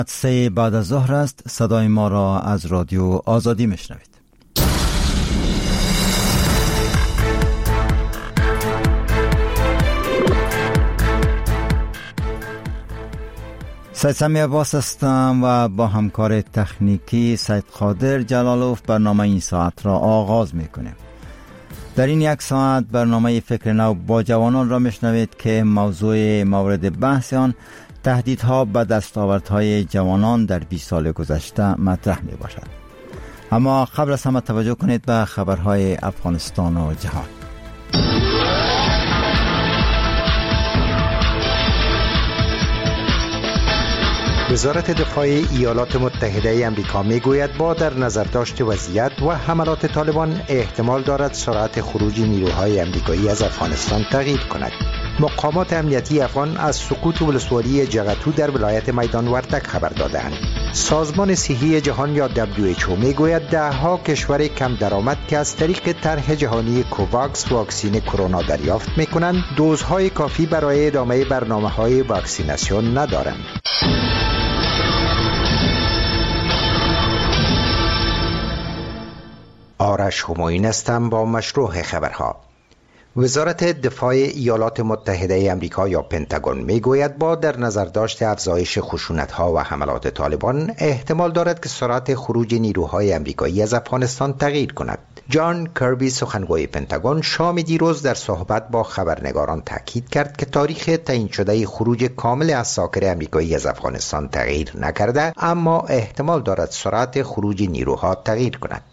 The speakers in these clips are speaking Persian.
3 بعد از ظهر است. صدای ما را از رادیو آزادی میشنوید. سید سمی عباس هستم و با همکار تکنیکی سید قادر جلالوف برنامه این ساعت را آغاز میکنیم. در این یک ساعت برنامه فکر نو با جوانان را میشنوید که موضوع مورد بحث آن تهدیدها به دستاوردهای جوانان در 20 سال گذشته مطرح می باشد. اما قبل از همه توجه کنید به خبرهای افغانستان و جهان. وزارت دفاع ایالات متحده آمریکا میگوید با در نظر داشت وضعیت و حملات طالبان احتمال دارد سرعت خروج نیروهای آمریکایی از افغانستان تغییر کند. مقامات امنیتی افغان از سقوط ولسوالی جغتو در ولایت میدان وردک خبر دادند. سازمان صحی جهان یا WHO میگوید دهها کشور کم درآمد که از طریق طرح جهانی کوواکس واکسن کرونا دریافت میکنند دوزهای کافی برای ادامه برنامه‌های واکسیناسیون ندارند. آرش همایون هستم با مشروع خبرها. وزارت دفاع ایالات متحده آمریکا یا پنتاگون میگوید با در نظر داشت افزایش خشونت‌ها و حملات طالبان احتمال دارد که سرعت خروج نیروهای آمریکایی از افغانستان تغییر کند. جان کربی سخنگوی پنتاگون شام دیروز در صحبت با خبرنگاران تاکید کرد که تاریخ تعیین شده خروج کامل عساکر آمریکایی از افغانستان تغییر نکرده، اما احتمال دارد سرعت خروج نیروها تغییر کند.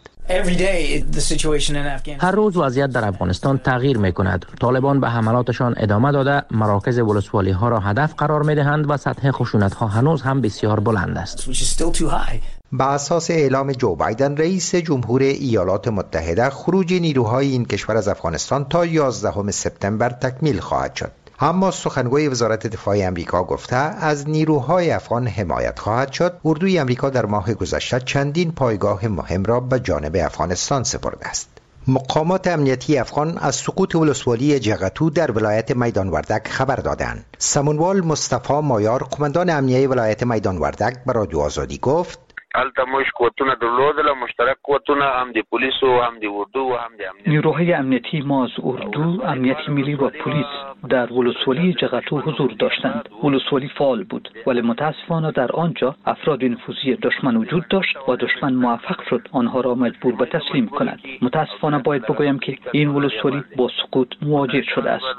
هر روز وضعیت در افغانستان تغییر می کند. طالبان به حملاتشان ادامه داده مراکز ولسوالی ها را هدف قرار می دهند و سطح خشونت ها هنوز هم بسیار بلند است. با اساس اعلام جو بایدن رئیس جمهور ایالات متحده خروج نیروهای این کشور از افغانستان تا 11 سپتامبر تکمیل خواهد شد. اما سخنگوی وزارت دفاع آمریکا گفته از نیروهای افغان حمایت خواهد شد. اردوی آمریکا در ماه گذشته چندین پایگاه مهم را به جانب افغانستان سپرده است. مقامات امنیتی افغان از سقوط ولسوالی جغتو در ولایت میدان وردک خبر دادند. سمونوال مصطفی مایار قماندان امنیه ولایت میدان وردک به رادیو آزادی گفت البته مش قوتونه درلودل مشترک قوتونه هم دی پلیس و هم دی اردو و هم دی امنیت. نیروهای امنیتی ما از اردو، امنیت ملی و پلیس در ولسوالی جغتو حضور داشتند. ولسوالی فعال بود ولی متاسفانه در آنجا افراد نفوذی دشمن وجود داشت و دشمن موفق شد آنها را مجبور به تسلیم کند. متاسفانه باید بگویم که این ولسوالی با سقوط مواجه شده است.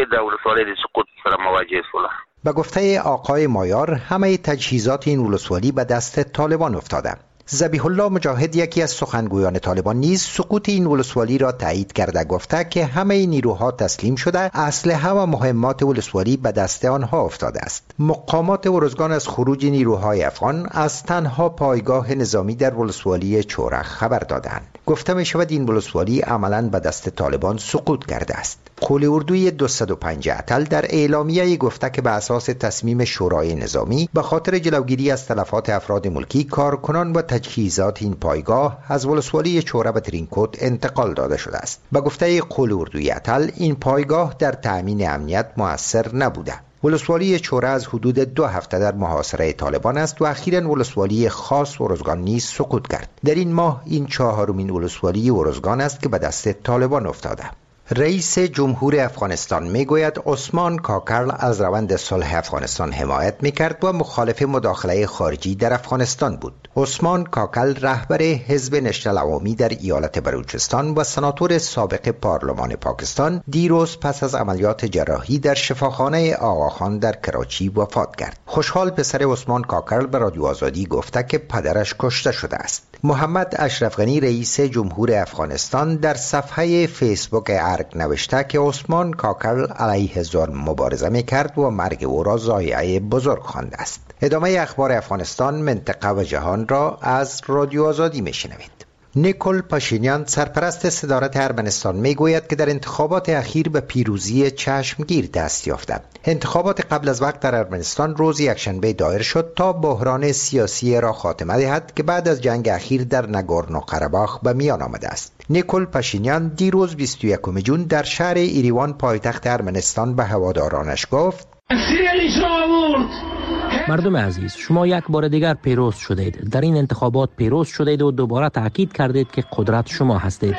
به گفته آقای مایار همه تجهیزات این ولسوالی به دست طالبان افتاده. ذبیح الله مجاهد یکی از سخنگویان طالبان نیز سقوط این ولسوالی را تایید کرده گفته که همه نیروها تسلیم شده، اسلحه و مهمات ولسوالی به دست آنها افتاده است. مقامات ارزگان از خروج نیروهای افغان از تنها پایگاه نظامی در ولسوالی چورخ خبر دادند. گفته می شود این ولسوالی عملاً به دست طالبان سقوط کرده است. قول اردوی 205 اتل در اعلامیه گفته که به اساس تصمیم شورای نظامی به خاطر جلوگیری از تلفات افراد ملکی کارکنان و تجهیزات این پایگاه از ولسوالی چوره به ترینکوت انتقال داده شده است. به گفته قول اردوی اتل این پایگاه در تأمین امنیت مؤثر نبوده. ولسوالی چوره از حدود 2 هفته در محاصره طالبان است و اخیراً ولسوالی خاص ارزگان نیز سقوط کرد. در این ماه این 4مین ولسوالی ارزگان است که به دست طالبان افتاده. رئیس جمهور افغانستان میگوید عثمان کاکل از روند صلح افغانستان حمایت میکرد و مخالف مداخله خارجی در افغانستان بود. عثمان کاکل رهبر حزب نشنل عوامی در ایالت بلوچستان و سناتور سابق پارلمان پاکستان دیروز پس از عملیات جراحی در شفاخانه آقاخان در کراچی وفات کرد. خوشحال پسر عثمان کاکل به رادیو آزادی گفته که پدرش کشته شده است. محمد اشرف غنی رئیس جمهور افغانستان در صفحه فیسبوک ارگ نوشته که عثمان کاکل علیه ظلم مبارزه میکرد و مرگ او را ضایعه بزرگ خوانده است. ادامه اخبار افغانستان، منطقه و جهان را از رادیو آزادی میشنوید. نیکول پاشینیان سرپرست صدارت ارمنستان میگوید که در انتخابات اخیر به پیروزی چشمگیر دست یافته. انتخابات قبل از وقت در ارمنستان روز یکشنبه دایر شد تا بحران سیاسی را خاتمه دهد که بعد از جنگ اخیر در ناگورنو قره‌باخ به میان آمده است. نیکول پاشینیان دیروز 21 جون در شهر ایریوان پایتخت ارمنستان به هوادارانش گفت: مردم عزیز، شما یک بار دیگر پیروز شدید. در این انتخابات پیروز شدید و دوباره تاکید کردید که قدرت شما هستید.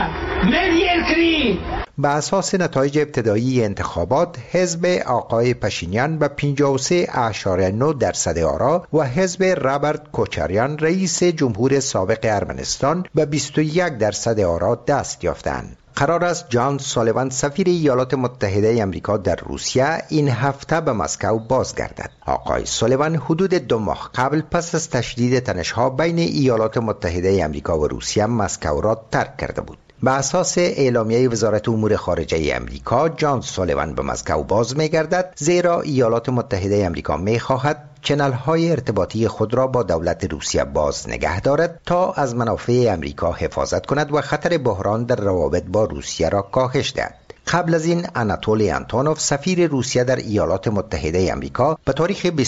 به اساس نتایج ابتدایی انتخابات، حزب آقای پشینیان به 53.9% آرا و حزب رابرت کوچاریان رئیس جمهور سابق ارمنستان به 21% آرا دست یافتند. قرار است جان سالیوان سفیر ایالات متحده آمریکا در روسیه این هفته به مسکو بازگردد. آقای سالیوان حدود 2 ماه قبل پس از تشدید تنش‌ها بین ایالات متحده آمریکا و روسیه مسکو را ترک کرده بود. به اساس اعلامیه وزارت امور خارجه آمریکا، جان سالیوان به مسکو باز می‌گردد، زیرا ایالات متحده آمریکا می‌خواهد چنل‌های ارتباطی خود را با دولت روسیه باز نگه دارد تا از منافع آمریکا حفاظت کند و خطر بحران در روابط با روسیه را کاهش دهد. قبل از این آناتولی آنتونوف سفیر روسیه در ایالات متحده آمریکا به تاریخ